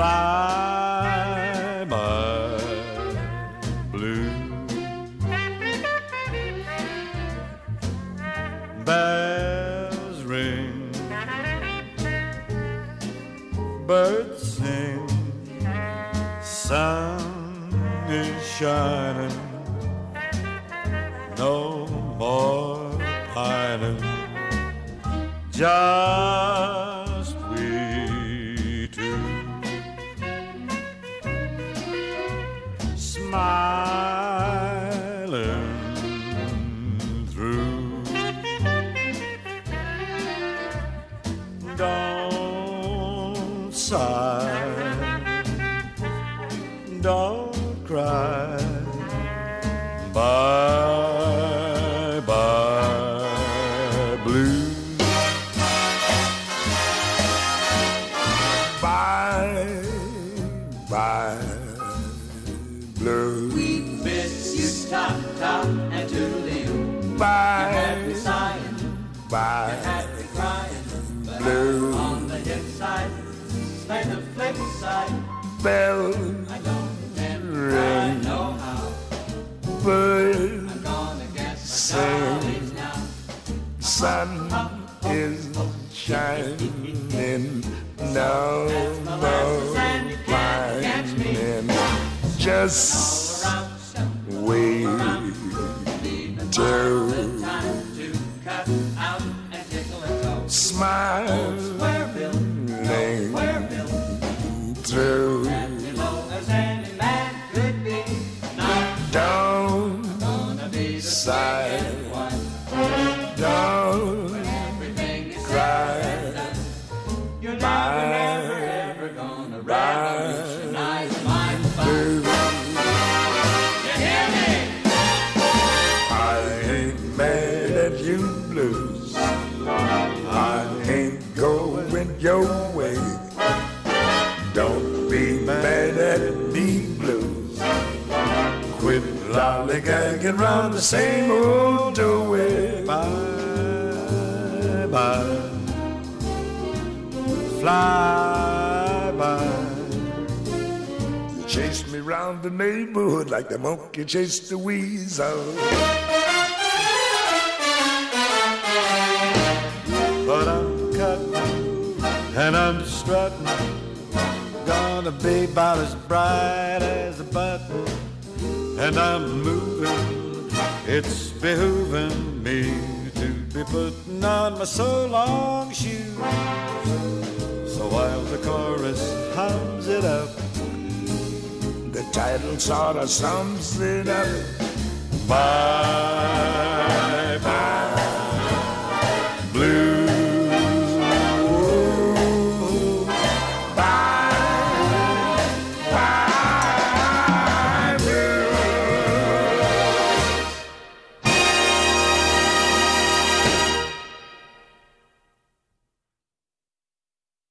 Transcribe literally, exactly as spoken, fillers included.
fly my blue. Bells ring, birds sing, sun is shining, no more pining, just we two, smiling through. Don't sigh, don't cry, bye bye blue. Bye bye blue. We miss you, top top and toodaloo. Bye. You had me sighing, bye you had me crying, but blue. on the hip side, play the flip side. Bell I don't remember, I ring, know how. bird I'm gonna guess my sing, jollies now. sun is shining, no more pining, just wait till smiling through. Don't sigh, don't cry, bye bye blue. You hear me? I ain't mad at you blues, I ain't going your way. Don't be mad at me blues, quit lollygagging round the same old doorway. Bye bye, fly by. You chase me round the neighborhood like the monkey chased the weasel. But I'm cutting and I'm strutting, gonna be about as bright as a button. And I'm moving, it's behooving me to be putting on my so-long shoes. So while the chorus hums it up, the title sort of sums it up.